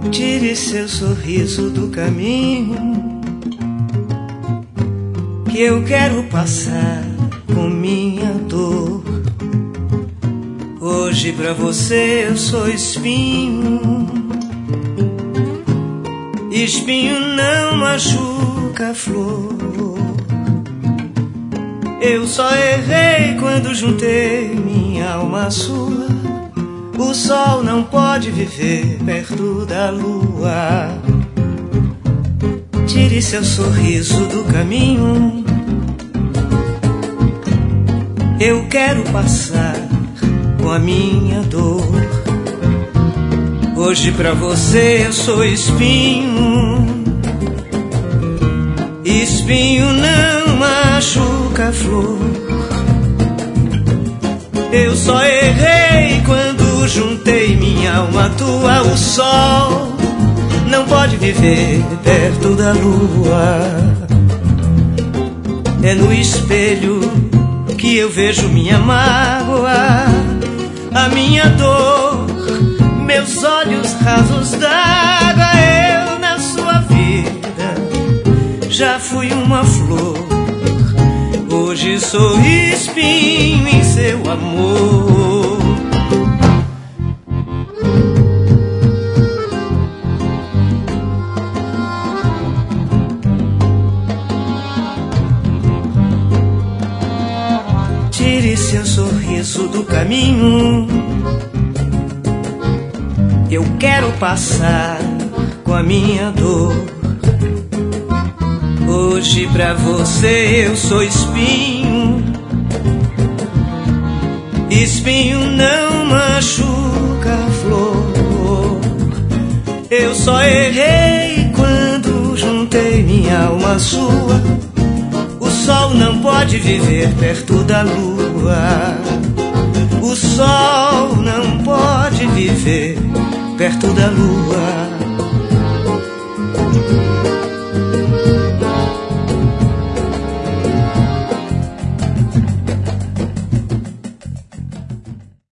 Tire seu sorriso do caminho, que eu quero passar com minha dor. Hoje pra você eu sou espinho. Espinho não machuca a flor. Eu só errei quando juntei minha alma à sua. O sol não pode viver perto da lua. Tire seu sorriso do caminho, eu quero passar com a minha dor. Hoje pra você eu sou espinho. Espinho não machuca a flor. Eu só errei quando juntei minha alma à tua. O sol não pode viver perto da lua. É no espelho que eu vejo minha mágoa, a minha dor, meus olhos rasos d'água. Eu na sua vida já fui uma flor. Hoje sou espinho em seu amor. Tire seu sorriso do caminho, eu quero passar com a minha dor. Hoje pra você eu sou espinho. Espinho não machuca a flor. Eu só errei quando juntei minha alma à sua. O sol não pode viver perto da lua. O sol não pode viver perto da lua.